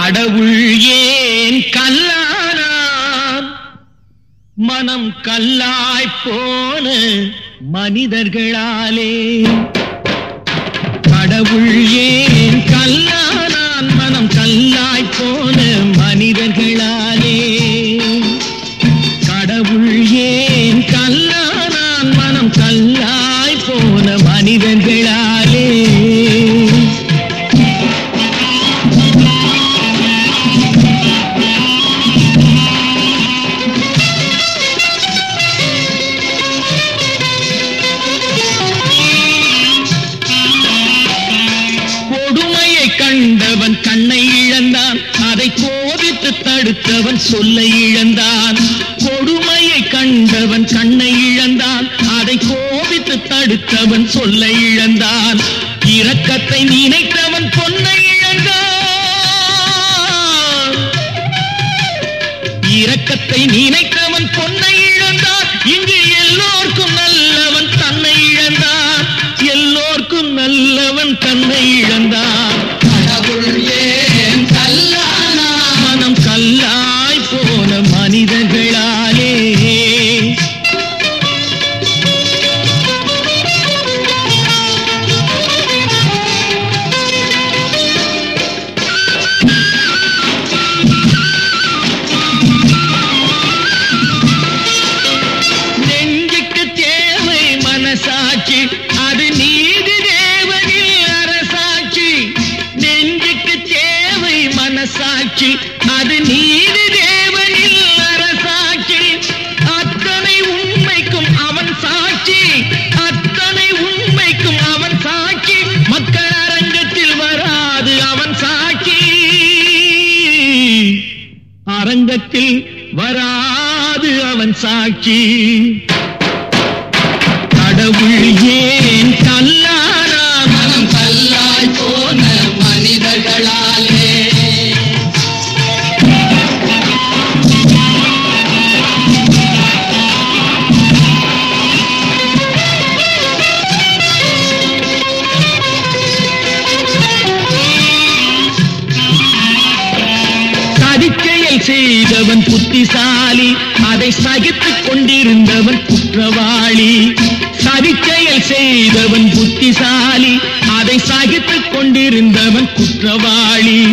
கடவுள் ஏன் கல்லானான் மனம் கல்லாய் போன மனிதர்களாலே கடவுள் ஏன் கல்லானான் மனம் கல்லாய் போன மனிதர்களாலே கடவுள் ஏன் கல்லானான் மனம் கல்லாய் போன மனிதர்களாலே கண்டவன் கண்ணை இழந்தான் அதை கோபித்து தடுத்தவன் சொல்லை இழந்தான் கொடுமையை கண்டவன் கண்ணை இழந்தான் அதை கோபித்து தடுத்தவன் சொல்லை இழந்தான் இரக்கத்தை நினைத்தவன் பொன்னை இழந்தான் இரக்கத்தை நினைத்தவன் பொன்னை இழந்தான் இங்கு எல்லோர்க்கும் நல்லவன் தன்னை இழந்தான் எல்லோர்க்கும் நல்லவன் தன்னை இழந்தான் ஏன் கல்லானா மனம் கல்லாய் போன மனிதர்களாலே நெஞ்சுக்கு தேவை மனசாட்சி அது நீதி தேவனில் அரசாட்சி நெஞ்சுக்கு தேவை மனசாட்சி அது நீதி தேவனில் அரசாட்சி அத்தனை உண்மைக்கும் அவன் சாட்சி அத்தனை உண்மைக்கும் அவன் சாட்சி மக்கள் அரங்கத்தில் வராது அவன் சாட்சி அரங்கத்தில் வராது அவன் சாட்சி கடவுள் ஏன் கல்லானா மனம் கல்லாய் போன மனிதர்களாலே சதிச்செயல் செய்தவன் புத்திசாலி அதை சகித்துக் கொண்டிருந்தவன் குற்றவாளி சதிச்செயல் செய்தவன் புத்திசாலி அதை சகித்துக் கொண்டிருந்தவன் குற்றவாளி